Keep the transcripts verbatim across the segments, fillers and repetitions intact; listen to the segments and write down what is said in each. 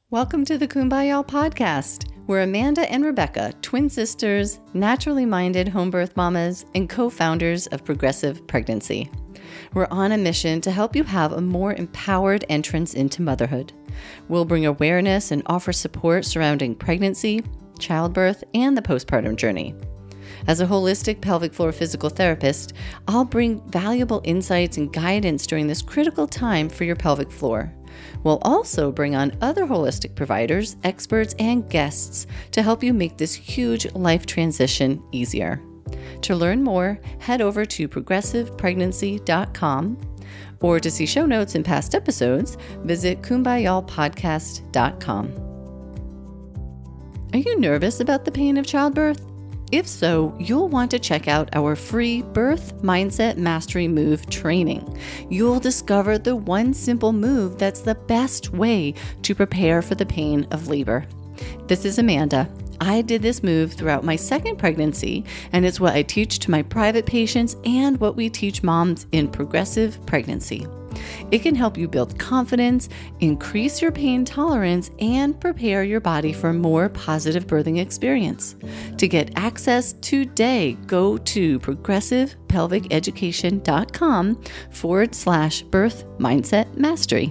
Welcome to the Kumbaya podcast. We're Amanda and Rebecca, twin sisters, naturally minded home birth mamas, and co-founders of Progressive Pregnancy. We're on a mission to help you have a more empowered entrance into motherhood. We'll bring awareness and offer support surrounding pregnancy, childbirth, and the postpartum journey. As a holistic pelvic floor physical therapist, I'll bring valuable insights and guidance during this critical time for your pelvic floor. We'll also bring on other holistic providers, experts, and guests to help you make this huge life transition easier. To learn more, head over to progressive pregnancy dot com, or to see show notes and past episodes, visit kumbaya podcast dot com. Are you nervous about the pain of childbirth? If so, you'll want to check out our free Birth Mindset Mastery Move training. You'll discover the one simple move that's the best way to prepare for the pain of labor. This is Amanda. I did this move throughout my second pregnancy, and it's what I teach to my private patients and what we teach moms in Progressive Pregnancy. It can help you build confidence, increase your pain tolerance, and prepare your body for a more positive birthing experience. To get access today, go to progressive pelvic education dot com forward slash birth mindset mastery.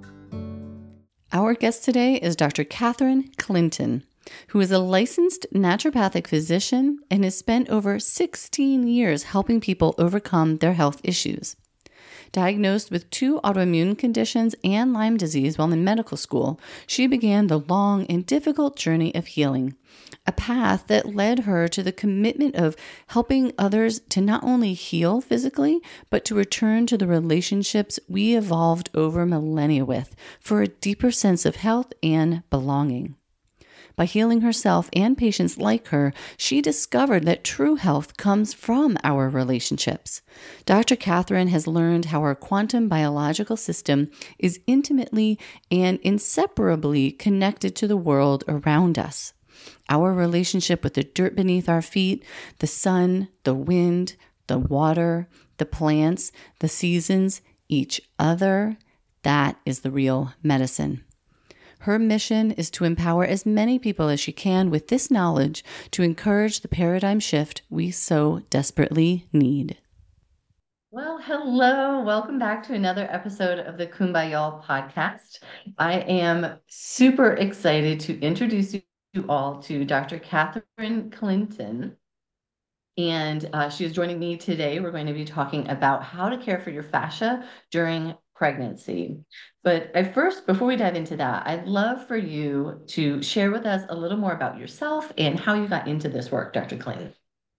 Our guest today is Doctor Catherine Clinton, who is a licensed naturopathic physician and has spent over sixteen years helping people overcome their health issues. Diagnosed with two autoimmune conditions and Lyme disease while in medical school, she began the long and difficult journey of healing, a path that led her to the commitment of helping others to not only heal physically, but to return to the relationships we evolved over millennia with for a deeper sense of health and belonging. By healing herself and patients like her, she discovered that true health comes from our relationships. Doctor Catherine has learned how our quantum biological system is intimately and inseparably connected to the world around us. Our relationship with the dirt beneath our feet, the sun, the wind, the water, the plants, the seasons, each other, that is the real medicine. Her mission is to empower as many people as she can with this knowledge to encourage the paradigm shift we so desperately need. Well, hello. Welcome back to another episode of the Kumbaya podcast. I am super excited to introduce you all to Doctor Catherine Clinton. And uh, she is joining me today. We're going to be talking about how to care for your fascia during pregnancy. But I first, before we dive into that, I'd love for you to share with us a little more about yourself and how you got into this work, Doctor Clinton.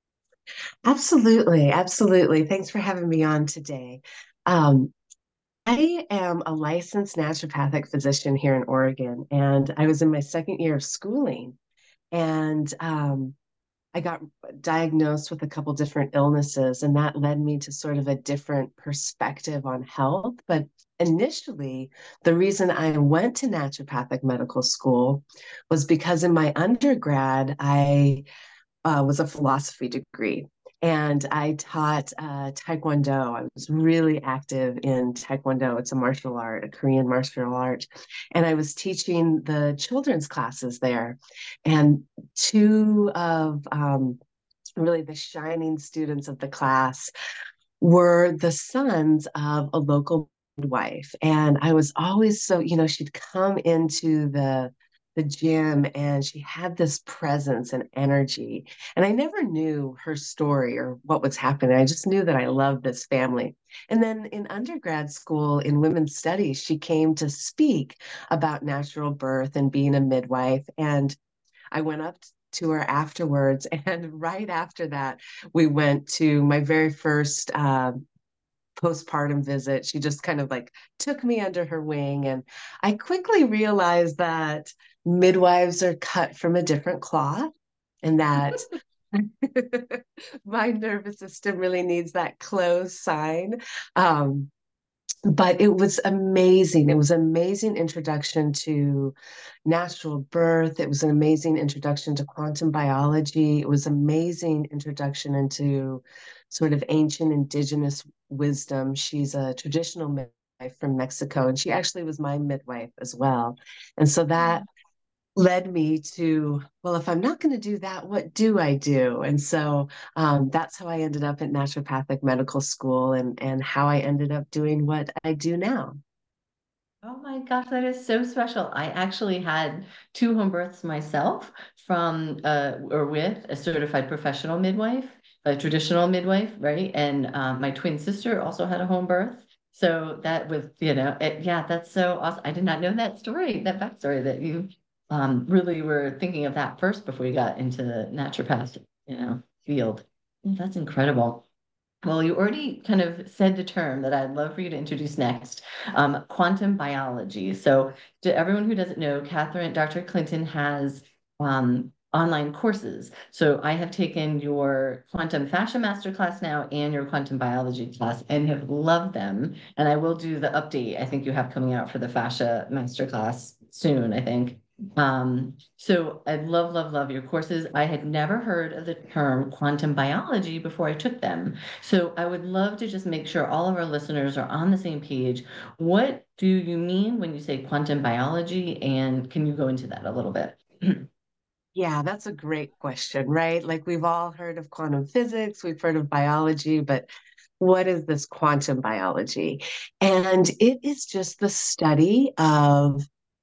Absolutely. Absolutely. Thanks for having me on today. Um, I am a licensed naturopathic physician here in Oregon, and I was in my second year of schooling, and um, I got diagnosed with a couple different illnesses, and that led me to sort of a different perspective on health. But initially, the reason I went to naturopathic medical school was because in my undergrad, I uh, was a philosophy degree. And I taught uh, Taekwondo. I was really active in Taekwondo. It's a martial art, a Korean martial art. And I was teaching the children's classes there. And two of um, really the shining students of the class were the sons of a local midwife. And I was always so, you know, she'd come into the the gym and she had this presence and energy. And I never knew her story or what was happening. I just knew that I loved this family. And then in undergrad school in women's studies, she came to speak about natural birth and being a midwife. And I went up to her afterwards. And right after that, we went to my very first uh, postpartum visit. She just kind of like took me under her wing. And I quickly realized that midwives are cut from a different cloth and that my nervous system really needs that close sign. Um, but it was amazing. It was an amazing introduction to natural birth. It was an amazing introduction to quantum biology. It was amazing introduction into sort of ancient indigenous wisdom. She's a traditional from Mexico, and she actually was my midwife as well. And so that led me to, well, if I'm not going to do that, what do I do? And so um, that's how I ended up at naturopathic medical school, and and how I ended up doing what I do now. Oh my gosh, that is so special. I actually had two home births myself from uh, or with a certified professional midwife, a traditional midwife, right? And um, my twin sister also had a home birth. So that was, you know, it, yeah, that's so awesome. I did not know that story, that backstory that you um, really were thinking of that first before you got into the naturopath, you know, field. That's incredible. Well, you already kind of said the term that I'd love for you to introduce next, um, quantum biology. So, to everyone who doesn't know, Catherine, Doctor Clinton has um, online courses. So, I have taken your quantum fascia masterclass now and your quantum biology class and have loved them. And I will do the update I think you have coming out for the fascia masterclass soon, I think. Um, so I love, love, love your courses. I had never heard of the term quantum biology before I took them. So I would love to just make sure all of our listeners are on the same page. What do you mean when you say quantum biology? And can you go into that a little bit? Yeah, that's a great question, right? Like we've all heard of quantum physics, we've heard of biology, but what is this quantum biology? And it is just the study of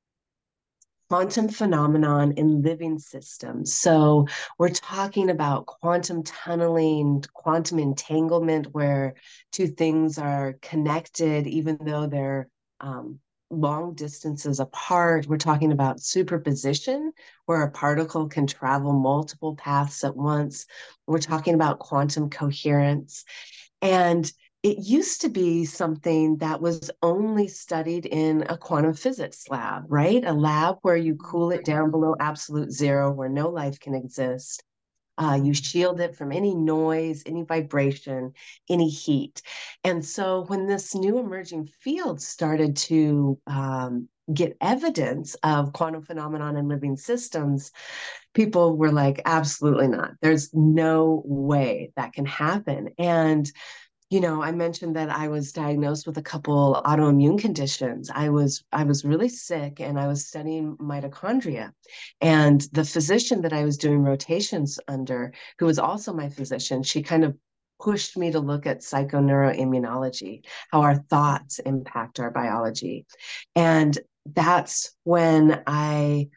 quantum phenomenon in living systems. So we're talking about quantum tunneling, quantum entanglement, where two things are connected, even though they're um, long distances apart. We're talking about superposition, where a particle can travel multiple paths at once. We're talking about quantum coherence. And it used to be something that was only studied in a quantum physics lab, right? A lab where you cool it down below absolute zero, where no life can exist. Uh, you shield it from any noise, any vibration, any heat. And so when this new emerging field started to um, get evidence of quantum phenomenon in living systems, people were like, absolutely not. There's no way that can happen. And you know, I mentioned that I was diagnosed with a couple autoimmune conditions. I was I was really sick and I was studying mitochondria. And the physician that I was doing rotations under, who was also my physician, she kind of pushed me to look at psychoneuroimmunology, how our thoughts impact our biology. And that's when I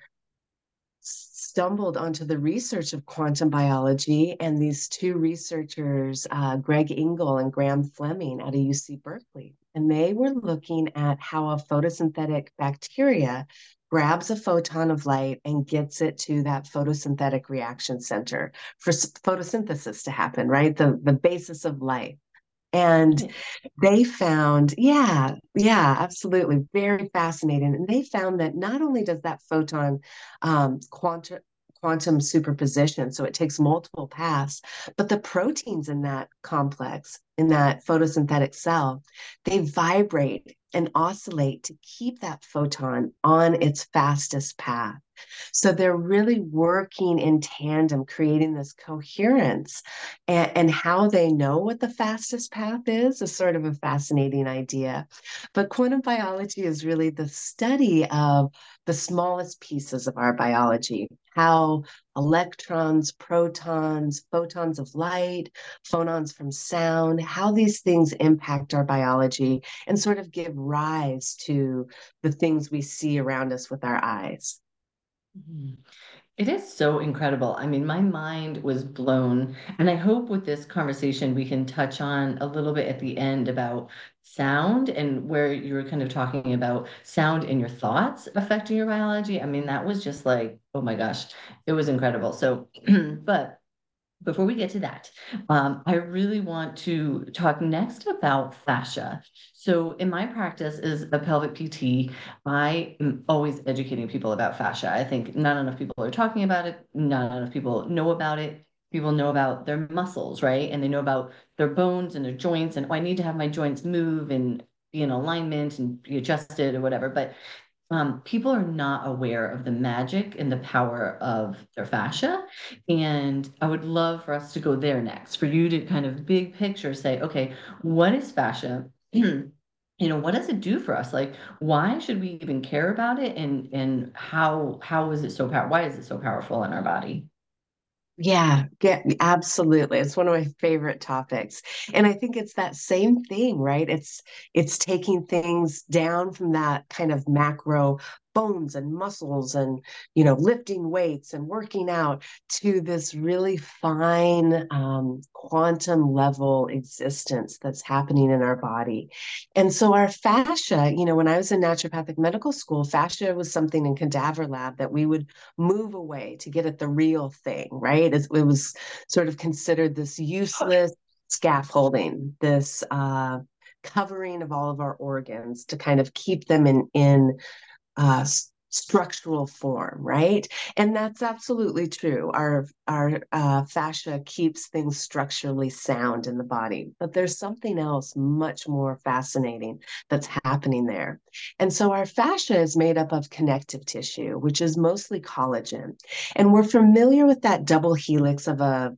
stumbled onto the research of quantum biology, and these two researchers, uh, Greg Engel and Graham Fleming at a U C Berkeley, and they were looking at how a photosynthetic bacteria grabs a photon of light and gets it to that photosynthetic reaction center for photosynthesis to happen, right? The, the basis of life. And they found, yeah, yeah, absolutely, very fascinating. And they found that not only does that photon um, quantum quantum superposition, so it takes multiple paths, but the proteins in that complex, in that photosynthetic cell, they vibrate and oscillate to keep that photon on its fastest path. So they're really working in tandem, creating this coherence. And, and how they know what the fastest path is is sort of a fascinating idea. But quantum biology is really the study of the smallest pieces of our biology, how electrons, protons, photons of light, phonons from sound, how these things impact our biology and sort of give rise to the things we see around us with our eyes. Mhm. It is so incredible. I mean, my mind was blown. And I hope with this conversation, we can touch on a little bit at the end about sound and where you were kind of talking about sound in your thoughts affecting your biology. I mean, that was just like, oh my gosh, it was incredible. So, but before we get to that, um, I really want to talk next about fascia. So, in my practice as a pelvic P T, I am always educating people about fascia. I think not enough people are talking about it, not enough people know about it. People know about their muscles, right? And they know about their bones and their joints, and oh, I need to have my joints move and be in alignment and be adjusted or whatever. But um, people are not aware of the magic and the power of their fascia. And I would love for us to go there next, for you to kind of big picture say, okay, what is fascia? you know, what does it do for us? Like, why should we even care about it? And and how how is it so power? Why is it so powerful in our body? Yeah, get absolutely. It's one of my favorite topics. And I think it's that same thing, right? It's it's taking things down from that kind of macro bones and muscles and, you know, lifting weights and working out to this really fine um, quantum level existence that's happening in our body. And so our fascia, you know, when I was in naturopathic medical school, fascia was something in cadaver lab that we would move away to get at the real thing, right? It, it was sort of considered this useless scaffolding, this uh, covering of all of our organs to kind of keep them in in uh, structural form, right? And that's absolutely true. Our our uh, fascia keeps things structurally sound in the body, but there's something else much more fascinating that's happening there. And so our fascia is made up of connective tissue, which is mostly collagen, and we're familiar with that double helix of a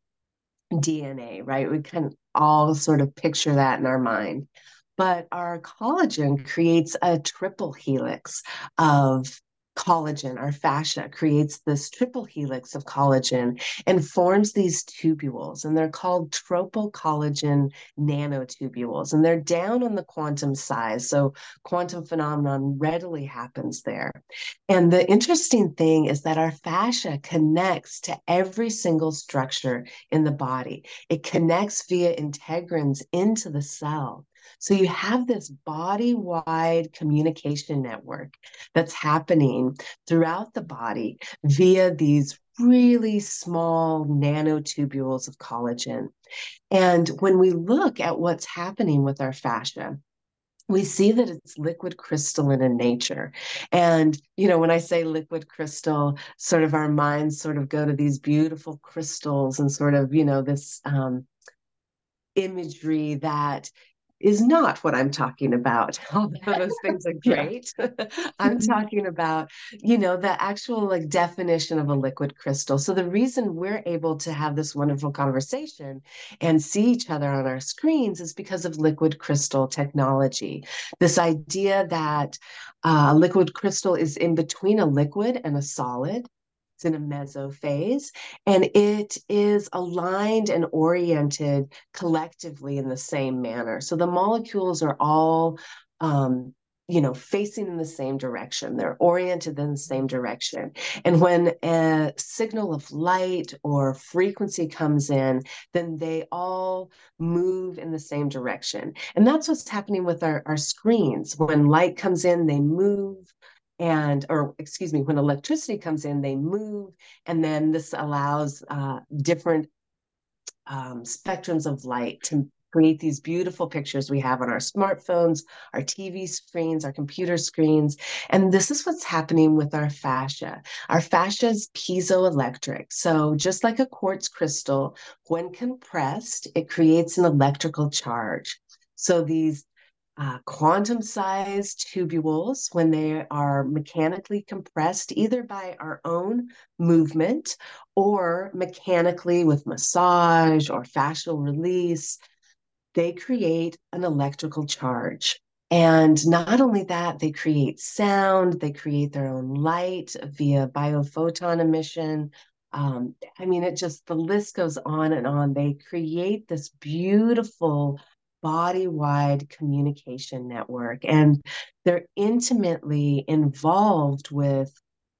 D N A, right? We can all sort of picture that in our mind. But our collagen creates a triple helix of collagen. Our fascia creates this triple helix of collagen and forms these tubules, and they're called tropocollagen nanotubules. And they're down on the quantum size. So quantum phenomenon readily happens there. And the interesting thing is that our fascia connects to every single structure in the body. It connects via integrins into the cell. So you have this body-wide communication network that's happening throughout the body via these really small nanotubules of collagen. And when we look at what's happening with our fascia, we see that it's liquid crystalline in nature. And, you know, when I say liquid crystal, sort of our minds sort of go to these beautiful crystals and sort of, you know, this um, imagery that is not what I'm talking about, although those things are Yeah. great. I'm talking about, you know, the actual like definition of a liquid crystal. So the reason we're able to have this wonderful conversation and see each other on our screens is because of liquid crystal technology. This idea that uh, a liquid crystal is in between a liquid and a solid. It's in a meso phase, and it is aligned and oriented collectively in the same manner. So the molecules are all, um, you know, facing in the same direction. They're oriented in the same direction. And when a signal of light or frequency comes in, then they all move in the same direction. And that's what's happening with our, our screens. When light comes in, they move. And, or excuse me, when electricity comes in, they move. And then this allows uh, different um, spectrums of light to create these beautiful pictures we have on our smartphones, our T V screens, our computer screens. And this is what's happening with our fascia. Our fascia is piezoelectric. So just like a quartz crystal, when compressed, it creates an electrical charge. So these uh, quantum sized tubules, when they are mechanically compressed, either by our own movement or mechanically with massage or fascial release, they create an electrical charge. And not only that, they create sound, they create their own light via biophoton emission. Um, I mean, it just, the list goes on and on. They create this beautiful body-wide communication network, and they're intimately involved with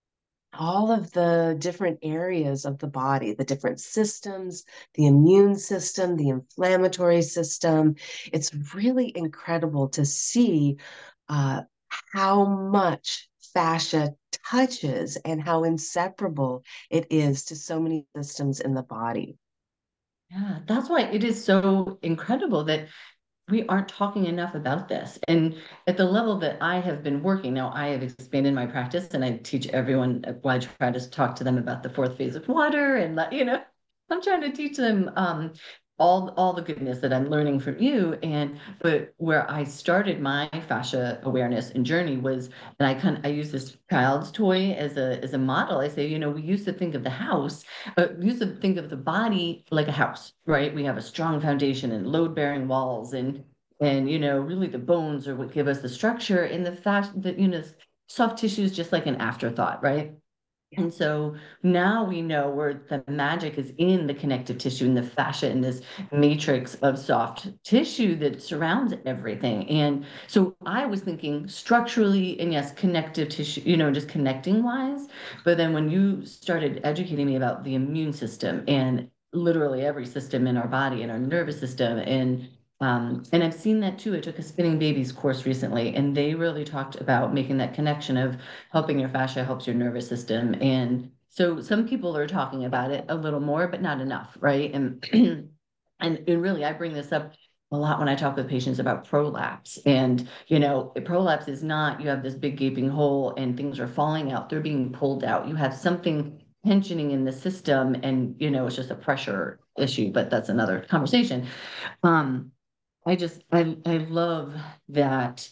all of the different areas of the body, the different systems, the immune system, the inflammatory system. It's really incredible to see uh, how much fascia touches and how inseparable it is to so many systems in the body. Yeah, that's why it is so incredible that we aren't talking enough about this. And at the level that I have been working now, I have expanded my practice and I teach everyone. Well, I try to talk to them about the fourth phase of water and let, you know, I'm trying to teach them um, all all the goodness that I'm learning from you. And but where I started my fascia awareness and journey was, and I kind of I use this child's toy as a as a model. I say, you know, we used to think of the house, uh, we used to think of the body like a house, right? We have a strong foundation and load bearing walls and And, you know, really the bones are what give us the structure, and the fat, the, you know, soft tissue is just like an afterthought, right? And so now we know where the magic is in the connective tissue and the fascia and this matrix of soft tissue that surrounds everything. And so I was thinking structurally and yes, connective tissue, you know, just connecting wise. But then when you started educating me about the immune system and literally every system in our body and our nervous system and um, and I've seen that too. I took a spinning babies course recently, and they really talked about making that connection of helping your fascia helps your nervous system. And so some people are talking about it a little more, but not enough, right? And and, and really, I bring this up a lot when I talk with patients about prolapse. And you know, prolapse is not you have this big gaping hole and things are falling out; they're being pulled out. You have something tensioning in the system, and you know, it's just a pressure issue. But that's another conversation. Um, I just I I love that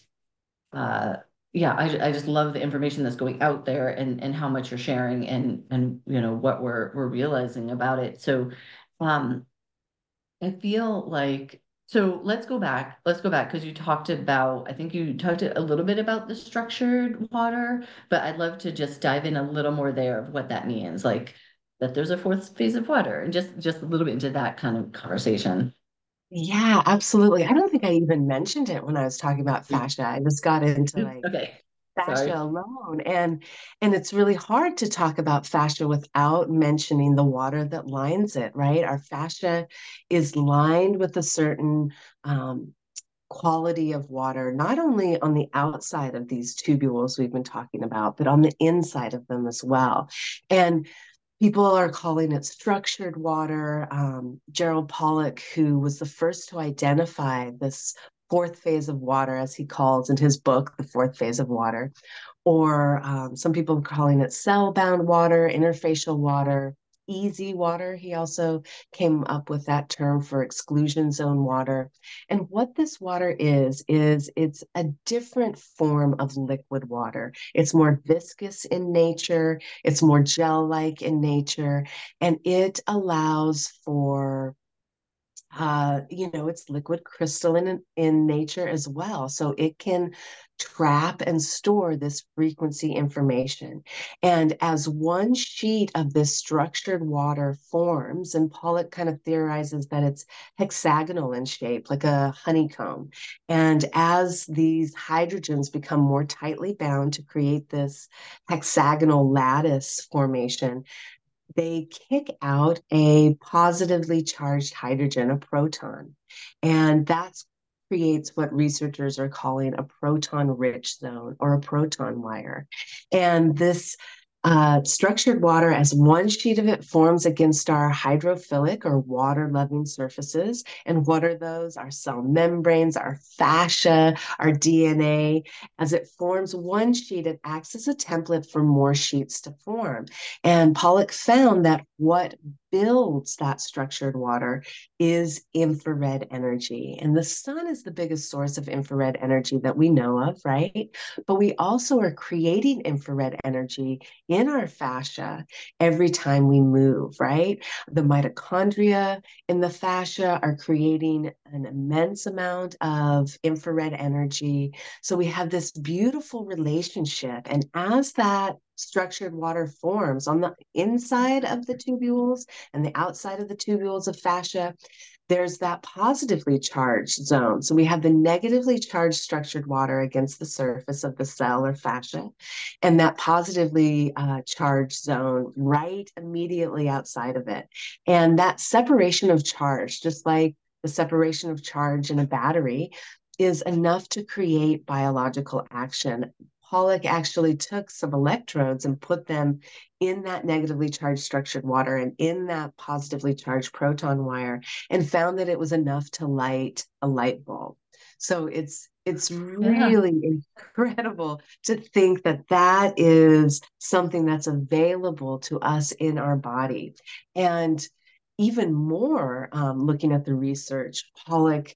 uh yeah, I I just love the information that's going out there and and how much you're sharing and and you know what we're we're realizing about it. So um I feel like so let's go back. Let's go back because you talked about I think you talked a little bit about the structured water, but I'd love to just dive in a little more there of what that means. Like that there's a fourth phase of water and just just a little bit into that kind of conversation. Yeah, absolutely. I don't think I even mentioned it when I was talking about fascia. I just got into Oops, like okay. fascia Sorry. alone. And and it's really hard to talk about fascia without mentioning the water that lines it, right? Our fascia is lined with a certain um, quality of water, not only on the outside of these tubules we've been talking about, but on the inside of them as well. And people are calling it structured water. Um, Gerald Pollack, who was the first to identify this fourth phase of water, as he calls in his book, The Fourth Phase of Water, or um, some people are calling it cell-bound water, interfacial water, easy water. He also came up with that term for exclusion zone water. And what this water is, is it's a different form of liquid water. It's more viscous in nature, it's more gel-like in nature, and it allows for uh, you know, it's liquid crystalline in, in nature as well. So it can trap and store this frequency information. And as one sheet of this structured water forms, and Pollock kind of theorizes that it's hexagonal in shape, like a honeycomb. And as these hydrogens become more tightly bound to create this hexagonal lattice formation, they kick out a positively charged hydrogen, a proton. And that creates what researchers are calling a proton rich zone or a proton wire. And this uh, structured water, as one sheet of it forms against our hydrophilic or water loving surfaces. And what are those? Our cell membranes, our fascia, our D N A. As it forms one sheet, it acts as a template for more sheets to form. And Pollock found that what builds that structured water is infrared energy. And the sun is the biggest source of infrared energy that we know of, right? But we also are creating infrared energy in our fascia every time we move, right? The mitochondria in the fascia are creating an immense amount of infrared energy. So we have this beautiful relationship. And as that structured water forms on the inside of the tubules and the outside of the tubules of fascia, there's that positively charged zone. So we have the negatively charged structured water against the surface of the cell or fascia, and that positively uh, charged zone right immediately outside of it. And that separation of charge, just like the separation of charge in a battery, is enough to create biological action. Pollock actually took some electrodes and put them in that negatively charged structured water and in that positively charged proton wire and found that it was enough to light a light bulb. So it's it's Yeah. really incredible to think that that is something that's available to us in our body. And even more, um, looking at the research, Pollock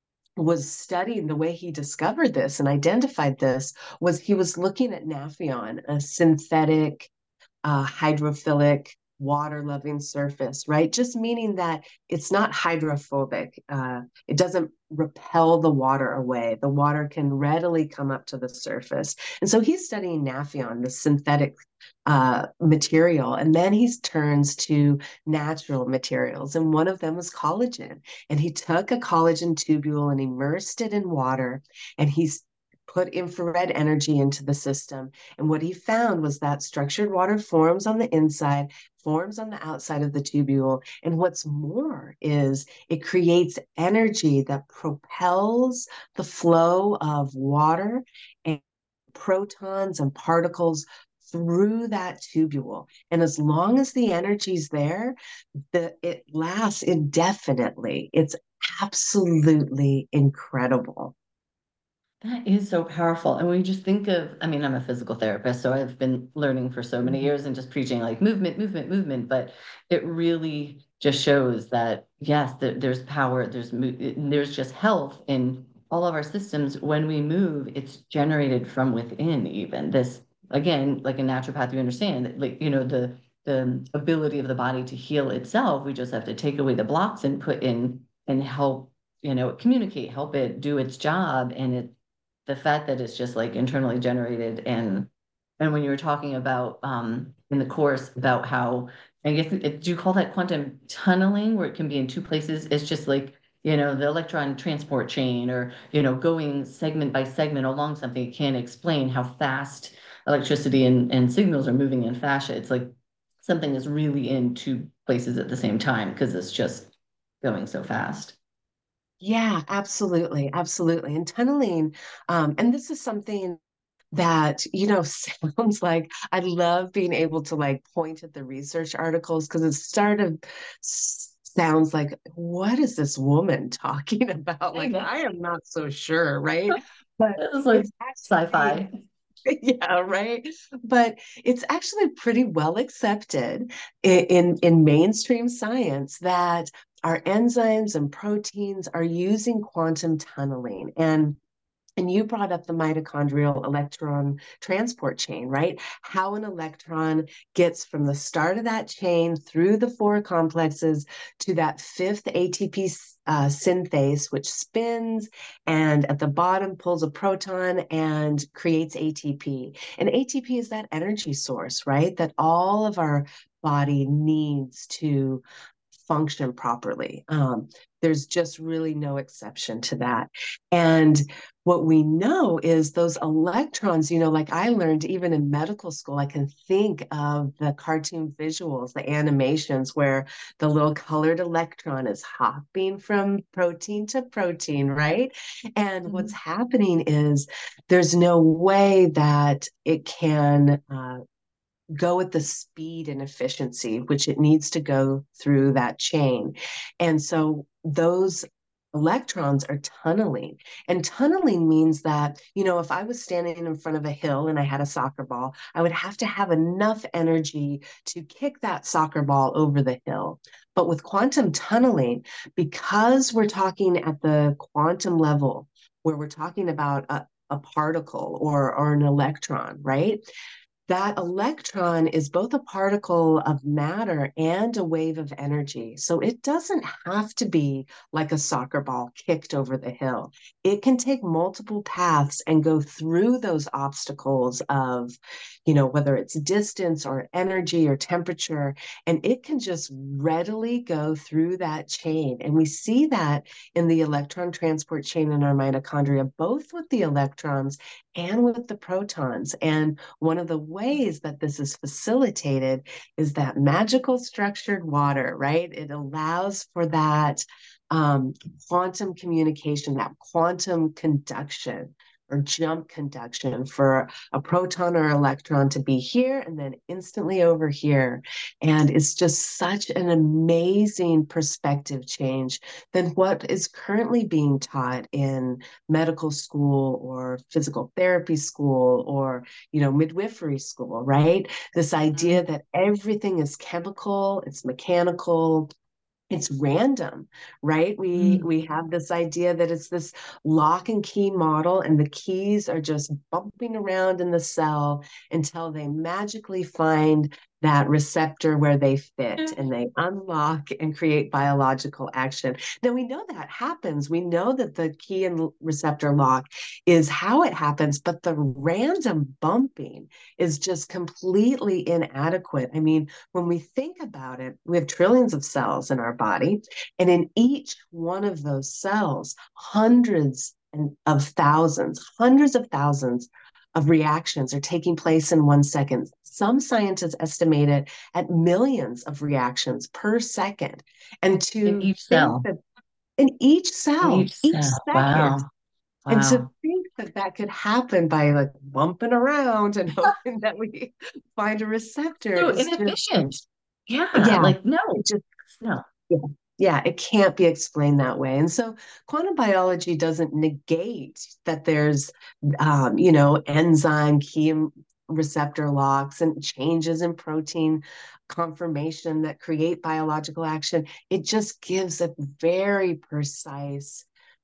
was studying the way he discovered this and identified this was he was looking at Nafion, a synthetic uh, hydrophilic water loving surface, right? Just meaning that it's not hydrophobic. Uh, it doesn't repel the water away. The water can readily come up to the surface. And so he's studying Naphion, the synthetic uh, material. And then he turns to natural materials. And one of them was collagen. And he took a collagen tubule and immersed it in water. And he's put infrared energy into the system. And what he found was that structured water forms on the inside, forms on the outside of the tubule. And what's more is it creates energy that propels the flow of water and protons and particles through that tubule. And as long as the energy's there, the, it lasts indefinitely. It's absolutely incredible. That is so powerful. And when you just think of, I mean, I'm a physical therapist, so I've been learning for so many years and just preaching like movement, movement, movement. But it really just shows that, yes, there, there's power, there's, there's just health in all of our systems. When we move, it's generated from within, even this, again, like a naturopath, you understand that, like, you know, the, the ability of the body to heal itself. We just have to take away the blocks and put in and help, you know, communicate, help it do its job. And it, the fact that it's just like internally generated, and and when you were talking about um in the course about how, I guess it, do you call that quantum tunneling, where it can be in two places? It's just like, you know, the electron transport chain, or, you know, going segment by segment along something. It can't explain how fast electricity and, and signals are moving in fascia. It's like something is really in two places at the same time because it's just going so fast. Yeah, absolutely. Absolutely. And tunneling, um, and this is something that, you know, sounds like I love being able to like point at the research articles because it sort of s- sounds like, what is this woman talking about? I Like, know. I am not so sure, right? But It's like it's actually, sci-fi. yeah, right. But it's actually pretty well accepted in, in, in mainstream science that our enzymes and proteins are using quantum tunneling. And and you brought up the mitochondrial electron transport chain, right? How an electron gets from the start of that chain through the four complexes to that fifth A T P uh, synthase, which spins and at the bottom pulls a proton and creates A T P. And A T P is that energy source, right? That all of our body needs to function properly. Um, there's just really no exception to that. And what we know is those electrons, you know, like I learned even in medical school, I can think of the cartoon visuals, the animations where the little colored electron is hopping from protein to protein, right? And what's Mhm. happening is there's no way that it can uh, go at the speed and efficiency which it needs to go through that chain. And so those electrons are tunneling. And tunneling means that, you know, if I was standing in front of a hill and I had a soccer ball, I would have to have enough energy to kick that soccer ball over the hill. But with quantum tunneling, because we're talking at the quantum level, where we're talking about a, a particle or, or an electron, right? That electron is both a particle of matter and a wave of energy. So it doesn't have to be like a soccer ball kicked over the hill. It can take multiple paths and go through those obstacles of, you know, whether it's distance or energy or temperature, and it can just readily go through that chain. And we see that in the electron transport chain in our mitochondria, both with the electrons and with the protons. And one of the ways that this is facilitated is that magical structured water, right? It allows for that um, quantum communication, that quantum conduction or jump conduction for a proton or electron to be here and then instantly over here. And it's just such an amazing perspective change than what is currently being taught in medical school or physical therapy school or, you know, midwifery school, right? This idea that everything is chemical, it's mechanical, it's random, right? We Mm. we have this idea that it's this lock and key model, and the keys are just bumping around in the cell until they magically find that receptor where they fit and they unlock and create biological action. Now we know that happens. We know that the key and receptor lock is how it happens, but the random bumping is just completely inadequate. I mean, when we think about it, we have trillions of cells in our body, and in each one of those cells, hundreds and of thousands, hundreds of thousands of reactions are taking place in one second. Some scientists estimate it at millions of reactions per second. And In to each think cell. that in each In cell, each each cell. second, Wow. and to Wow. think that that could happen by like bumping around and hoping that we find a receptor So is just, inefficient. Yeah. yeah, Like, no, it just, no. yeah, yeah, it can't be explained that way. And so quantum biology doesn't negate that there's, um, you know, enzyme key receptor locks and changes in protein conformation that create biological action. It just gives a very precise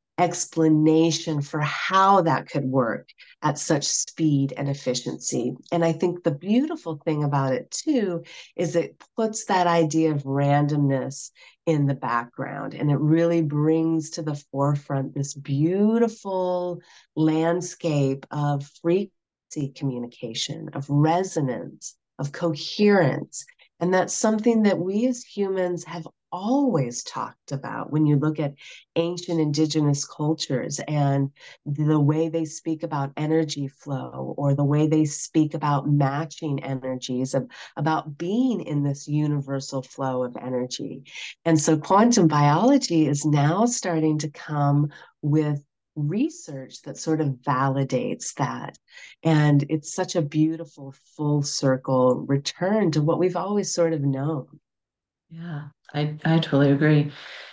explanation for how that could work at such speed and efficiency. And I think the beautiful thing about it too is it puts that idea of randomness in the background, and it really brings to the forefront this beautiful landscape of frequency communication, of resonance, of coherence. And that's something that we as humans have always talked about when you look at ancient indigenous cultures and the way they speak about energy flow, or the way they speak about matching energies, of, about being in this universal flow of energy. And so quantum biology is now starting to come with research that sort of validates that. And it's such a beautiful full circle return to what we've always sort of known. Yeah, I, I totally agree.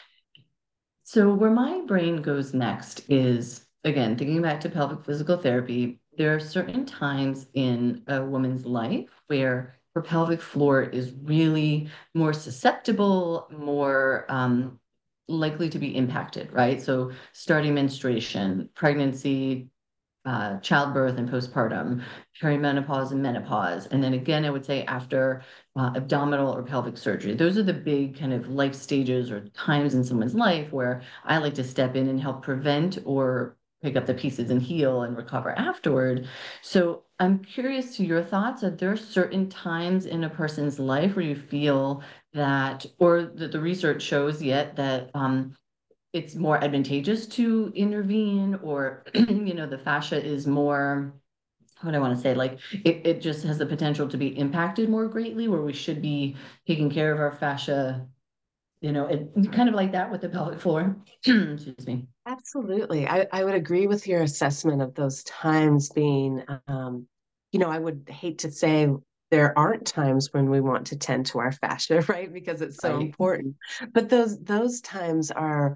So where my brain goes next is, again, thinking back to pelvic physical therapy, there are certain times in a woman's life where her pelvic floor is really more susceptible, more um, likely to be impacted, right? So starting menstruation, pregnancy, uh, childbirth and postpartum, perimenopause and menopause. And then again, I would say after uh, abdominal or pelvic surgery. Those are the big kind of life stages or times in someone's life where I like to step in and help prevent or pick up the pieces and heal and recover afterward. So I'm curious to your thoughts. Are there certain times in a person's life where you feel that, or that the research shows yet that um, it's more advantageous to intervene, or you know the fascia is more, what do I want to say, like it, it just has the potential to be impacted more greatly, where we should be taking care of our fascia, you know it kind of like that with the pelvic floor. Excuse me. Absolutely. I, I would agree with your assessment of those times being, um, you know, I would hate to say there aren't times when we want to tend to our fascia, right? Because it's so Right. important. But those those times are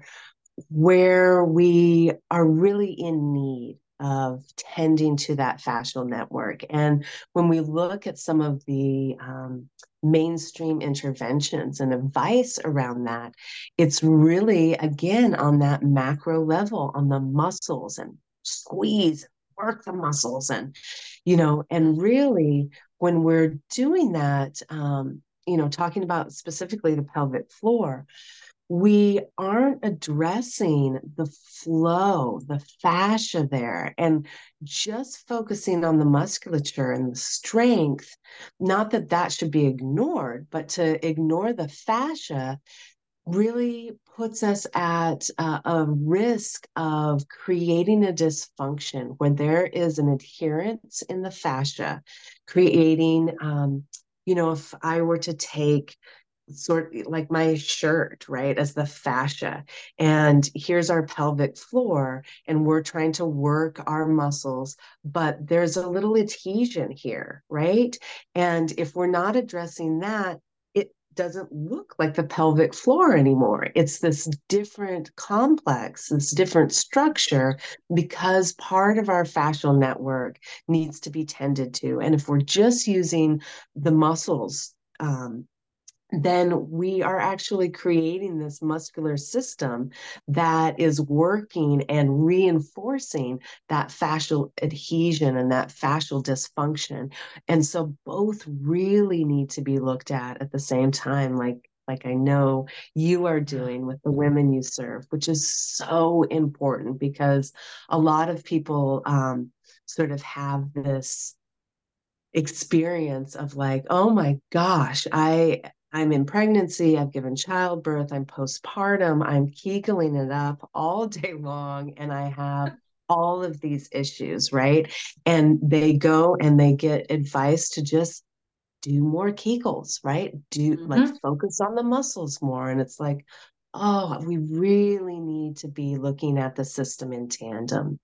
where we are really in need of tending to that fascial network. And when we look at some of the um, mainstream interventions and advice around that, it's really, again, on that macro level, on the muscles, and squeeze, work the muscles. And, you know, and really, when we're doing that, um, you know, talking about specifically the pelvic floor, we aren't addressing the flow, the fascia there, and just focusing on the musculature and the strength. Not that that should be ignored, but to ignore the fascia really puts us at uh, a risk of creating a dysfunction where there is an adherence in the fascia, creating, um, you know, if I were to take sort like my shirt, right, as the fascia. And here's our pelvic floor, and we're trying to work our muscles, but there's a little adhesion here, right? And if we're not addressing that, it doesn't look like the pelvic floor anymore. It's this different complex, this different structure, because part of our fascial network needs to be tended to. And if we're just using the muscles, um, then we are actually creating this muscular system that is working and reinforcing that fascial adhesion and that fascial dysfunction. And so both really need to be looked at at the same time, like like I know you are doing with the women you serve, which is so important because a lot of people um, sort of have this experience of like, oh my gosh, I I'm in pregnancy, I've given childbirth, I'm postpartum, I'm kegeling it up all day long, and I have all of these issues, right? And they go and they get advice to just do more Kegels, right? Do like Mhm. focus on the muscles more. And it's like, oh, we really need to be looking at the system in tandem.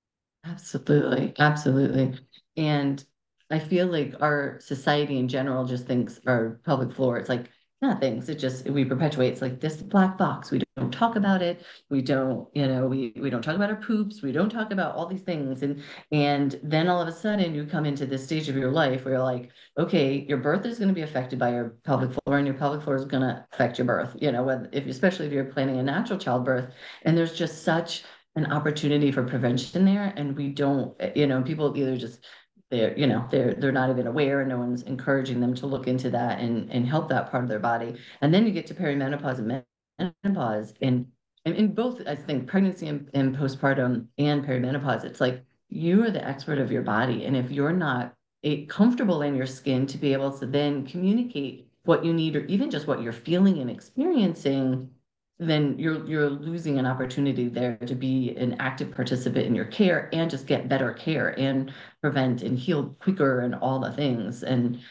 Absolutely, absolutely. And I feel like our society in general just thinks our pelvic floor, it's like nothing. It just we perpetuate. It's like this black box. We don't talk about it. We don't, you know, we we don't talk about our poops. We don't talk about all these things. And and then all of a sudden you come into this stage of your life where you're like, okay, your birth is going to be affected by your pelvic floor, and your pelvic floor is going to affect your birth. You know, whether if especially if you're planning a natural childbirth, and there's just such an opportunity for prevention there, and we don't, you know, people either just they're, you know, they're they're not even aware, and no one's encouraging them to look into that and and help that part of their body. And then you get to perimenopause and menopause, and and in both, I think pregnancy and, and postpartum and perimenopause, it's like you are the expert of your body, and if you're not a, comfortable in your skin to be able to then communicate what you need or even just what you're feeling and experiencing, then you're you're losing an opportunity there to be an active participant in your care and just get better care and prevent and heal quicker and all the things. And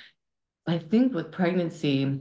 I think with pregnancy,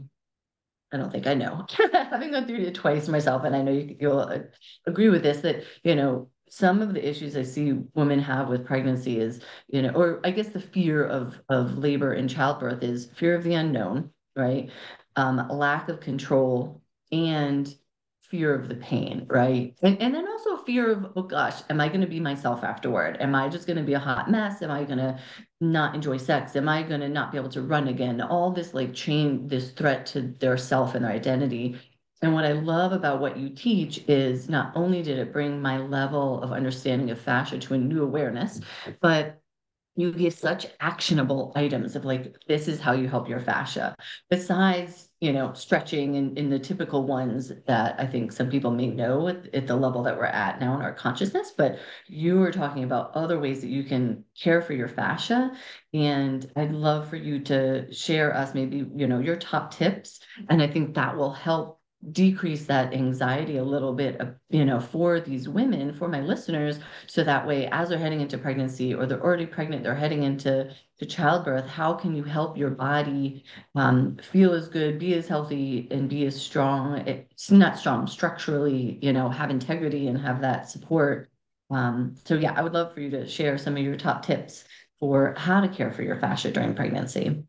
I don't think I know. Having gone through it twice myself, and I know you, you'll uh, agree with this, that, you know, some of the issues I see women have with pregnancy is, you know, or I guess the fear of of labor and childbirth is fear of the unknown, right? Um, lack of control and fear of the pain, right? And and then also fear of, oh gosh, am I going to be myself afterward? Am I just going to be a hot mess? Am I going to not enjoy sex? Am I going to not be able to run again? All this like chain, this threat to their self and their identity. And what I love about what you teach is not only did it bring my level of understanding of fascia to a new awareness, but you give such actionable items of like, this is how you help your fascia. Besides, you know, stretching and in the typical ones that I think some people may know at, at the level that we're at now in our consciousness, but you were talking about other ways that you can care for your fascia. And I'd love for you to share us maybe, you know, your top tips. And I think that will help decrease that anxiety a little bit, uh, you know, for these women, for my listeners, so that way, as they're heading into pregnancy or they're already pregnant, they're heading into to childbirth, how can you help your body um, feel as good, be as healthy, and be as strong? It's not strong structurally, you know, have integrity and have that support. Um, so yeah, I would love for you to share some of your top tips for how to care for your fascia during pregnancy.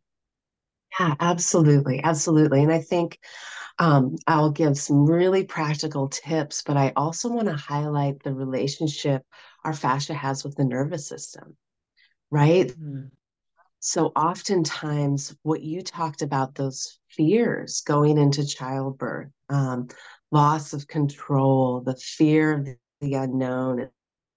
Yeah, absolutely. Absolutely. And I think um, I'll give some really practical tips, but I also want to highlight the relationship our fascia has with the nervous system, right? Mm. So oftentimes, what you talked about, those fears going into childbirth, um, loss of control, the fear of the unknown,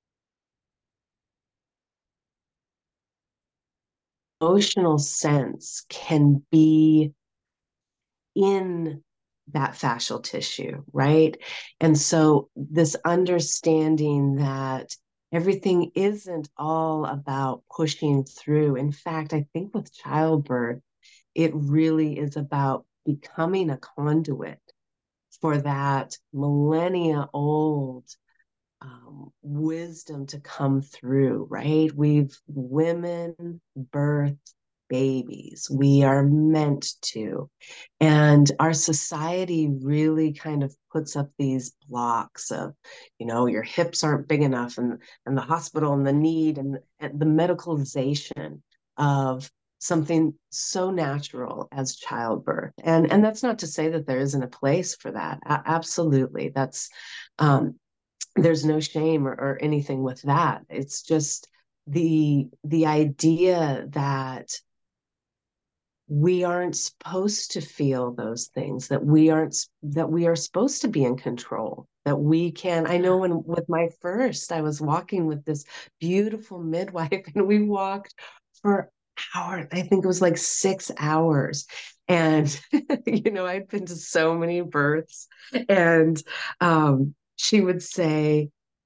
emotional sense can be in that fascial tissue, right? And so, this understanding that everything isn't all about pushing through. In fact, I think with childbirth, it really is about becoming a conduit for that millennia old um, wisdom to come through, right? We've women birth babies. We are meant to. And our society really kind of puts up these blocks of, you know, your hips aren't big enough, and, and the hospital and the need and, and the medicalization of something so natural as childbirth. And, and that's not to say that there isn't a place for that. A- absolutely. That's, um, there's no shame or, or anything with that. It's just the the idea that we aren't supposed to feel those things, that we aren't, that we are supposed to be in control, that we can. I know when with my first, I was walking with this beautiful midwife and we walked for hours. I think it was like six hours. And, you know, I'd been to so many births and um, she would say,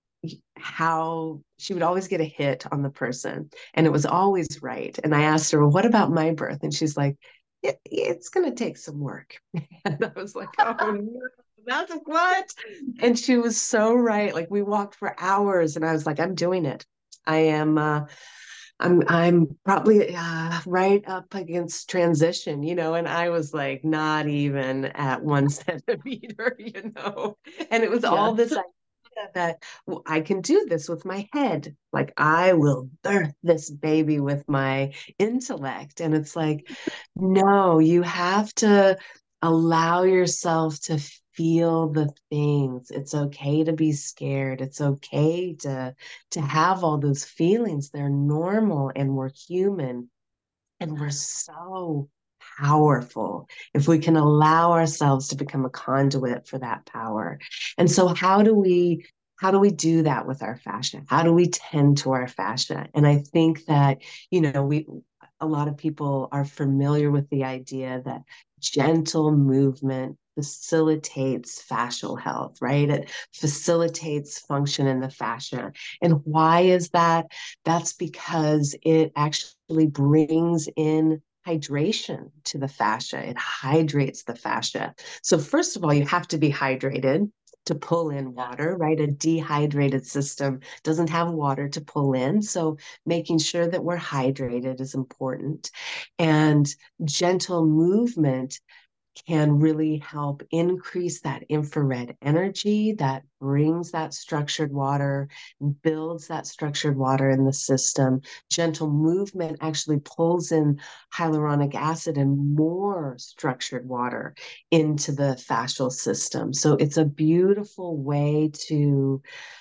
how she would always get a hit on the person and it was always right. And I asked her, well, what about my birth? And she's like, it, it's going to take some work. And I was like, oh no, that's what? And she was so right. Like we walked for hours and I was like, I'm doing it. I am, uh, I'm I'm probably uh, right up against transition, you know, and I was like not even at one centimeter, you know, and it was Yeah. all this idea that well, I can do this with my head, like I will birth this baby with my intellect, and it's like, no, you have to allow yourself to feel the things. It's okay to be scared. It's okay to to have all those feelings. They're normal and we're human and we're so powerful if we can allow ourselves to become a conduit for that power. And so how do we how do we do that with our fascia? How do we tend to our fascia? And I think that, you know, we a lot of people are familiar with the idea that gentle movement facilitates fascial health, right? It facilitates function in the fascia. And why is that? That's because it actually brings in hydration to the fascia. It hydrates the fascia. So, first of all, you have to be hydrated to pull in water, right? A dehydrated system doesn't have water to pull in. So, making sure that we're hydrated is important. And gentle movement can really help increase that infrared energy that brings that structured water, builds that structured water in the system. Gentle movement actually pulls in hyaluronic acid and more structured water into the fascial system. So it's a beautiful way to,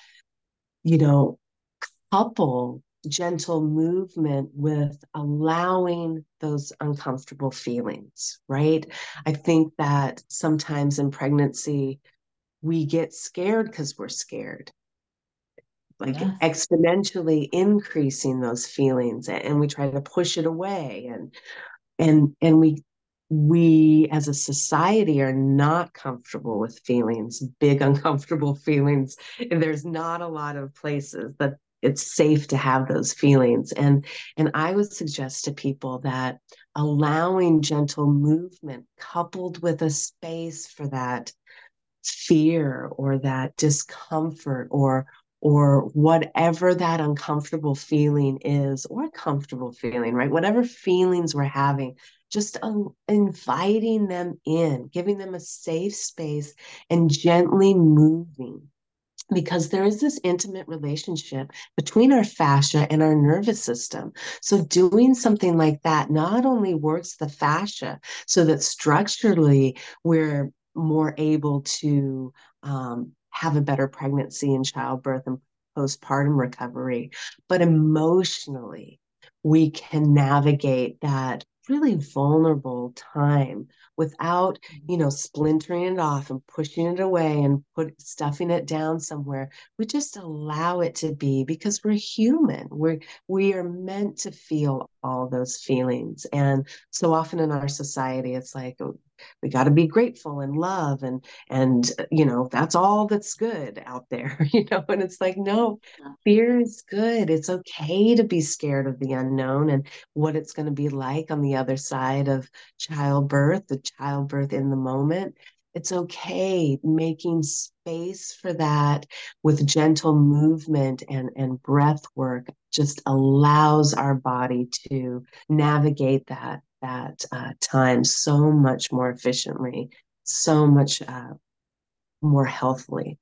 you know, couple gentle movement with allowing those uncomfortable feelings, right? I think that sometimes in pregnancy, we get scared because we're scared, like Yes. exponentially increasing those feelings, and we try to push it away. And and and we we as a society are not comfortable with feelings, big uncomfortable feelings. There's not a lot of places that it's safe to have those feelings. And and I would suggest to people that allowing gentle movement coupled with a space for that fear or that discomfort or or whatever that uncomfortable feeling is, or comfortable feeling, right? Whatever feelings we're having, just um, inviting them in, giving them a safe space and gently moving. Because there is this intimate relationship between our fascia and our nervous system. So, doing something like that not only works the fascia so that structurally we're more able to um, have a better pregnancy and childbirth and postpartum recovery, but emotionally, we can navigate that really vulnerable time without, you know, splintering it off and pushing it away and put stuffing it down somewhere. We just allow it to be because we're human. We're we are meant to feel all those feelings. And so often in our society, it's like, oh, we got to be grateful and love and and you know that's all that's good out there. You know, and it's like, no, fear is good. It's okay to be scared of the unknown and what it's going to be like on the other side of childbirth, the childbirth in the moment. It's okay making space for that with gentle movement and, and breath work just allows our body to navigate that that uh, time so much more efficiently, so much uh, more healthily.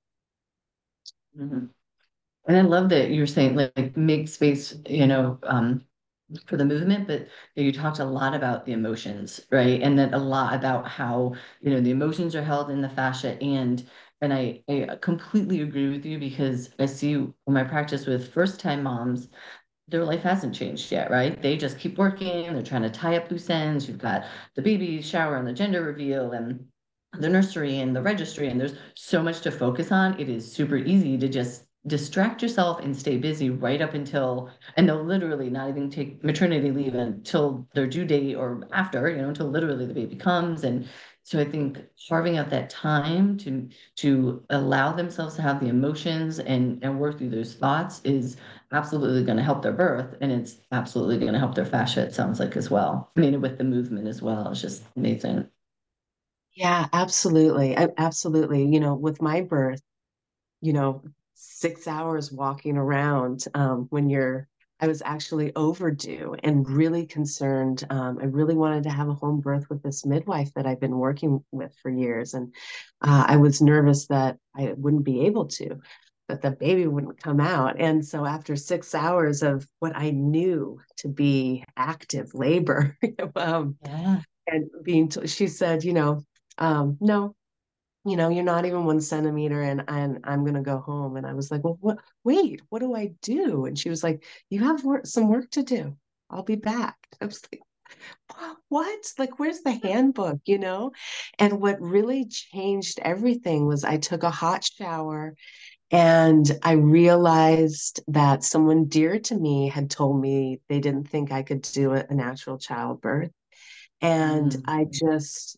Mhm. And I love that you're saying like, like make space, you know, um, for the movement, but you talked a lot about the emotions, right? And then a lot about how, you know, the emotions are held in the fascia. And and I, I completely agree with you because I see in my practice with first time moms, their life hasn't changed yet, right? They just keep working, they're trying to tie up loose ends. You've got the baby shower and the gender reveal and the nursery and the registry, and there's so much to focus on. It is super easy to just distract yourself and stay busy right up until, and they'll literally not even take maternity leave until their due date or after, you know, until literally the baby comes. And so I think carving out that time to to allow themselves to have the emotions and and work through those thoughts is absolutely going to help their birth, and it's absolutely going to help their fascia, it sounds like, as well. I mean, with the movement as well, it's just amazing. Yeah, absolutely. I- Absolutely. You know, with my birth, you know, six hours walking around um, when you're, I was actually overdue and really concerned. Um, I really wanted to have a home birth with this midwife that I've been working with for years. And uh, I was nervous that I wouldn't be able to, that the baby wouldn't come out. And so after six hours of what I knew to be active labor, um, Yeah. and being, t- she said, you know, um, no, you know, you're not even one centimeter and and I'm gonna go home. And I was like, well, what, wait, what do I do? And she was like, you have work, some work to do. I'll be back. I was like, what? Like, where's the handbook, you know? And what really changed everything was I took a hot shower and I realized that someone dear to me had told me they didn't think I could do a, a natural childbirth. And Mm. I just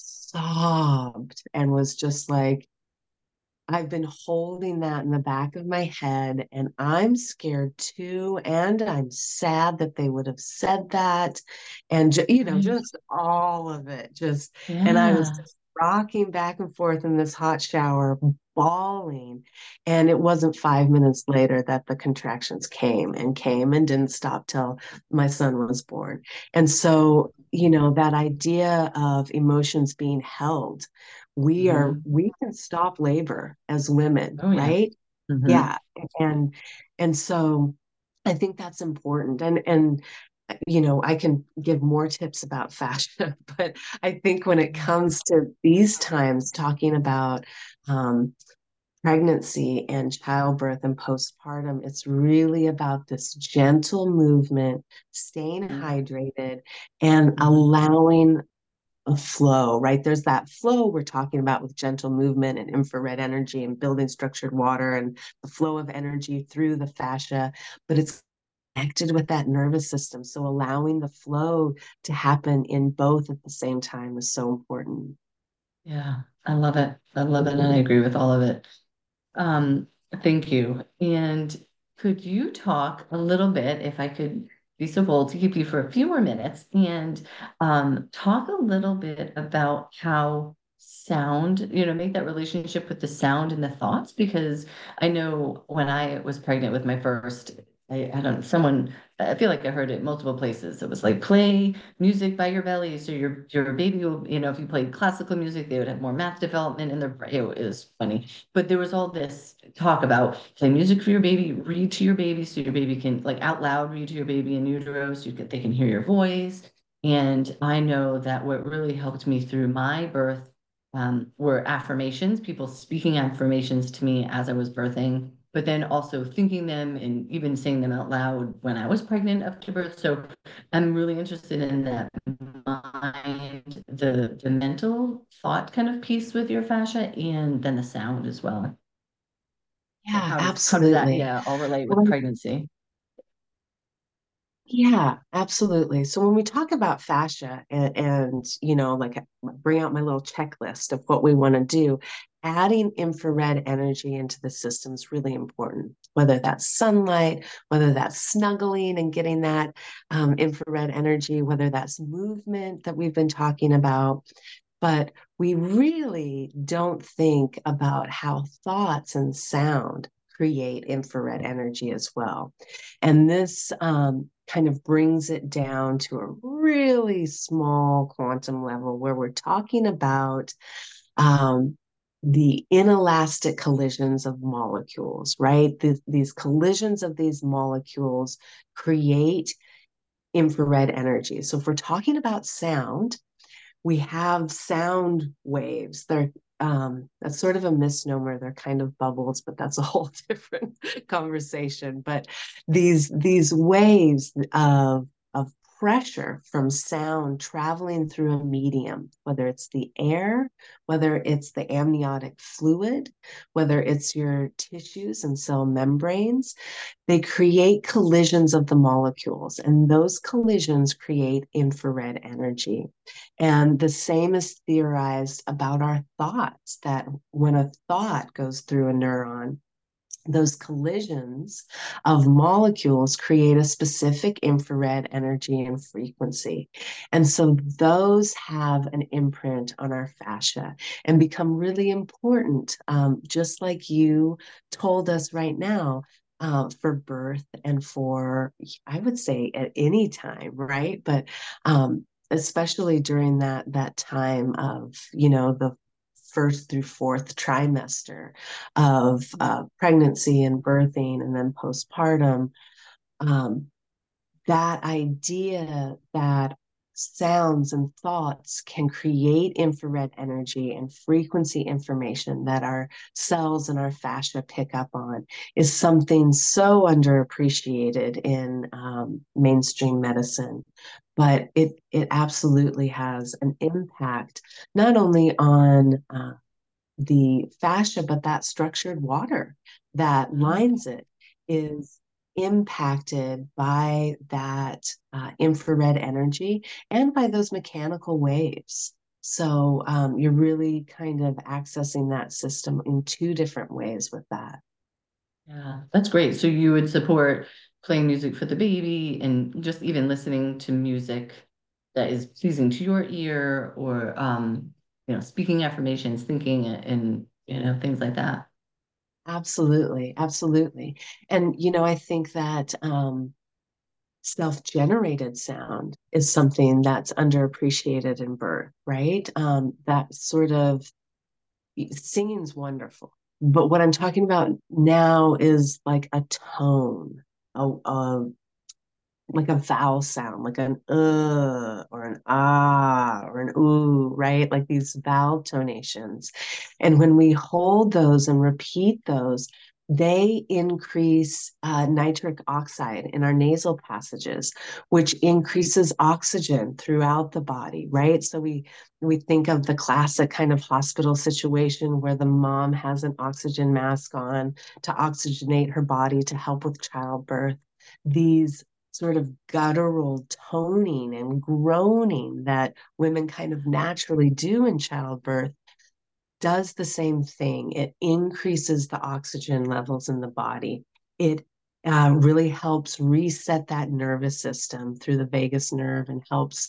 sobbed and was just like, I've been holding that in the back of my head, and I'm scared too. And I'm sad that they would have said that. And, ju- you know, Right. just all of it. Just, and I was Yeah. just rocking back and forth in this hot shower, bawling. And it wasn't five minutes later that the contractions came and came and didn't stop till my son was born. And so, you know, that idea of emotions being held, we are Hmm. we can stop labor as women, Oh, yeah. right? Hmm. Yeah. and and so I think that's important. And and you know, I can give more tips about fashion, but I think when it comes to these times talking about um, pregnancy and childbirth and postpartum, it's really about this gentle movement, staying hydrated, and Hmm. allowing a flow, right? There's that flow we're talking about with gentle movement and infrared energy and building structured water and the flow of energy through the fascia, but it's connected with that nervous system. So allowing the flow to happen in both at the same time is so important. Yeah. I love it. I love it. And I agree with all of it. Um, Thank you. And could you talk a little bit, if I could be so bold to keep you for a few more minutes, and um, talk a little bit about how sound, you know, make that relationship with the sound and the thoughts? Because I know when I was pregnant with my first, I, I don't, someone, I feel like I heard it multiple places. It was like play music by your belly, so your your baby will, you know, if you played classical music, they would have more math development in their brain. It was funny, but there was all this talk about play music for your baby, read to your baby so your baby can like out loud read to your baby in utero so you can, they can hear your voice. And I know that what really helped me through my birth um, were affirmations, people speaking affirmations to me as I was birthing, but then also thinking them and even saying them out loud when I was pregnant up to birth. So I'm really interested in that mind, the the mental thought kind of piece with your fascia, and then the sound as well. So Yeah, how does how does that, absolutely. yeah, all relate with Well, pregnancy? yeah, absolutely. So when we talk about fascia and, and you know, like bring out my little checklist of what we want to do, adding infrared energy into the system is really important, whether that's sunlight, whether that's snuggling and getting that um, infrared energy, whether that's movement that we've been talking about. But we really don't think about how thoughts and sound create infrared energy as well. And this um, kind of brings it down to a really small quantum level where we're talking about um, the inelastic collisions of molecules, right? These, these collisions of these molecules create infrared energy. So if we're talking about sound, we have sound waves. They're um, that's sort of a misnomer. They're kind of bubbles, but that's a whole different conversation. But these these waves of of pressure from sound traveling through a medium, whether it's the air, whether it's the amniotic fluid, whether it's your tissues and cell membranes, they create collisions of the molecules, and those collisions create infrared energy. And the same is theorized about our thoughts, that when a thought goes through a neuron, those collisions of molecules create a specific infrared energy and frequency. And so those have an imprint on our fascia and become really important, um, just like you told us right now. Uh, for birth and for, I would say, at any time, right? But um, especially during that that time of, you know, the first through fourth trimester of uh, pregnancy and birthing and then postpartum, um, that idea that sounds and thoughts can create infrared energy and frequency information that our cells and our fascia pick up on is something so underappreciated in um, mainstream medicine. But it it absolutely has an impact not only on uh, the fascia, but that structured water that lines it is impacted by that uh, infrared energy and by those mechanical waves. So um, you're really kind of accessing that system in two different ways with that. Yeah, that's great. So you would support playing music for the baby and just even listening to music that is pleasing to your ear or um, you know, speaking affirmations, thinking and you know, things like that. Absolutely, absolutely. And, you know, I think that um, self-generated sound is something that's underappreciated in birth, right? Um, that sort of singing's wonderful, but what I'm talking about now is like a tone, a, a like a vowel sound, like an uh or an ah or an ooh, right? Like these vowel tonations. And when we hold those and repeat those, they increase uh, nitric oxide in our nasal passages, which increases oxygen throughout the body, right? So we we think of the classic kind of hospital situation where the mom has an oxygen mask on to oxygenate her body to help with childbirth. These sort of guttural toning and groaning that women kind of naturally do in childbirth does the same thing. It increases the oxygen levels in the body. It uh, really helps reset that nervous system through the vagus nerve and helps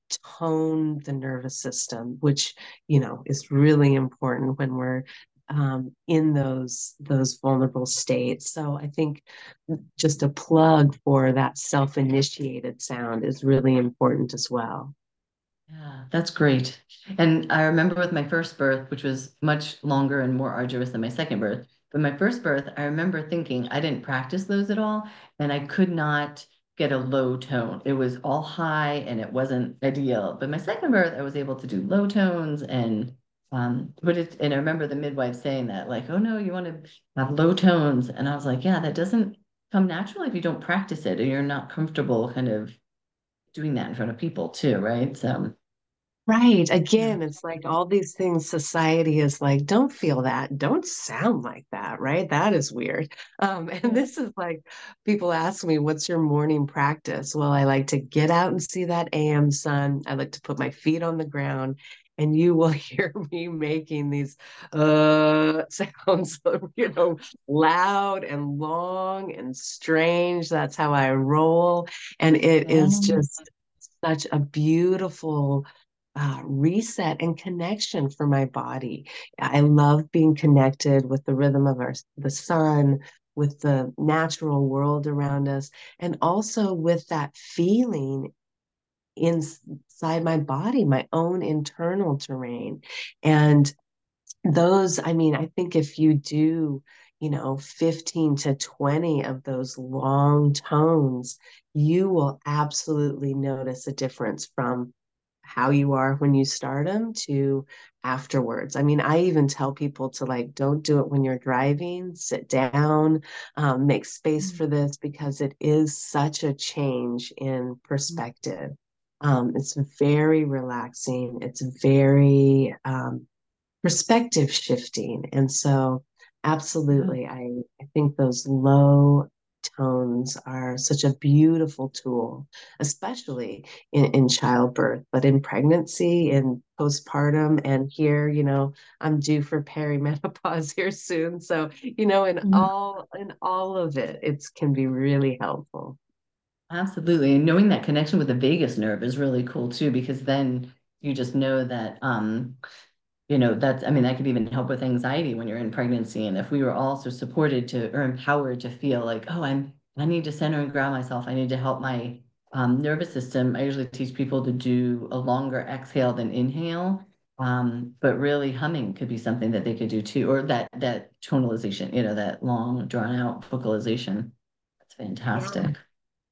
tone the nervous system, which, you know, is really important when we're um, in those those vulnerable states. So I think just a plug for that self-initiated sound is really important as well. Yeah, that's great. And I remember with my first birth, which was much longer and more arduous than my second birth, but my first birth, I remember thinking I didn't practice those at all, and I could not get a low tone. It was all high and it wasn't ideal. But my second birth, I was able to do low tones and um but it and I remember the midwife saying that, like, oh no, you want to have low tones. And I was like, yeah, that doesn't come naturally if you don't practice it and you're not comfortable kind of doing that in front of people too, right? So Right. yeah. Again, it's like all these things society is like, don't feel that. Don't sound like that, right? That is weird. Um, and Yeah. this is like people ask me, what's your morning practice? Well, I like to get out and see that A M sun. I like to put my feet on the ground, and you will hear me making these uh sounds, you know, loud and long and strange. That's how I roll. And it is Um, just such a beautiful uh, reset and connection for my body. I love being connected with the rhythm of our the sun, with the natural world around us, and also with that feeling inside my body, my own internal terrain. And those, I mean, I think if you do, you know, fifteen to twenty of those long tones, you will absolutely notice a difference from how you are when you start them to afterwards. I mean, I even tell people to like, don't do it when you're driving, sit down, um, make space for this because it is such a change in perspective. Um, it's very relaxing. It's very um, perspective shifting. And so, absolutely, I, I think those low tones are such a beautiful tool, especially in, in childbirth, but in pregnancy, in postpartum, and here, you know, I'm due for perimenopause here soon. So, you know, in Mhm. all in all of it, it can be really helpful. Absolutely. And knowing that connection with the vagus nerve is really cool too, because then you just know that, um, you know, that's, I mean, that could even help with anxiety when you're in pregnancy. And if we were also supported to or empowered to feel like, oh, I'm, I need to center and ground myself. I need to help my um, nervous system. I usually teach people to do a longer exhale than inhale. Um, but really humming could be something that they could do too, or that, that tonalization, you know, that long drawn out vocalization. That's Yeah. fantastic.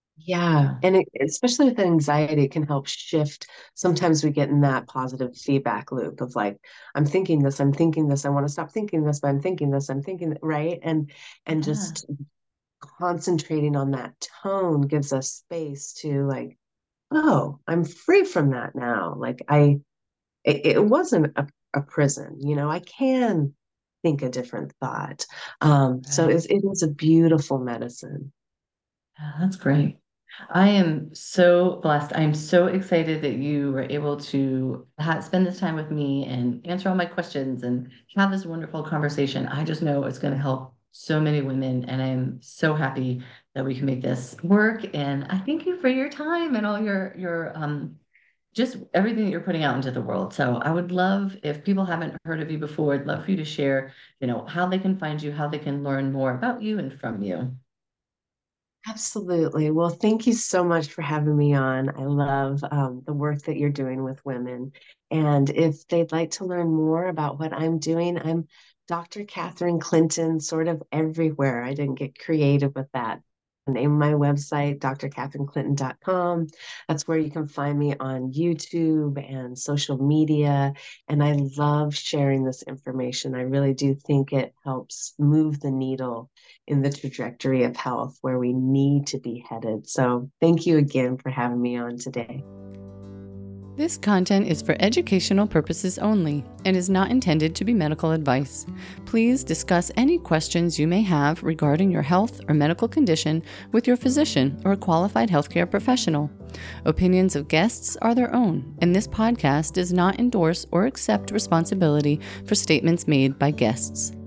Yeah, Yeah. and it, especially with anxiety, it can help shift. Sometimes we get in that positive feedback loop of like, I'm thinking this, I'm thinking this, I want to stop thinking this, but I'm thinking this, I'm thinking, right? And and Yeah. just concentrating on that tone gives us space to like, oh, I'm free from that now. Like I, it, it wasn't a, a prison, you know, I can think a different thought. Um, so Right. it's, it is a beautiful medicine. Yeah, that's great. I am so blessed. I'm so excited that you were able to ha spend this time with me and answer all my questions and have this wonderful conversation. I just know it's going to help so many women, and I'm so happy that we can make this work. And I thank you for your time and all your your um just everything that you're putting out into the world. So I would love if people haven't heard of you before, I'd love for you to share, you know, how they can find you, how they can learn more about you and from you. Absolutely. Well, thank you so much for having me on. I love um, the work that you're doing with women. And if they'd like to learn more about what I'm doing, I'm doctor Catherine Clinton, sort of everywhere. I didn't get creative with that. The name of my website, d r catherine clinton dot com. That's where you can find me on YouTube and social media. And I love sharing this information. I really do think it helps move the needle in the trajectory of health where we need to be headed. So, thank you again for having me on today. This content is for educational purposes only and is not intended to be medical advice. Please discuss any questions you may have regarding your health or medical condition with your physician or a qualified healthcare professional. Opinions of guests are their own, and this podcast does not endorse or accept responsibility for statements made by guests.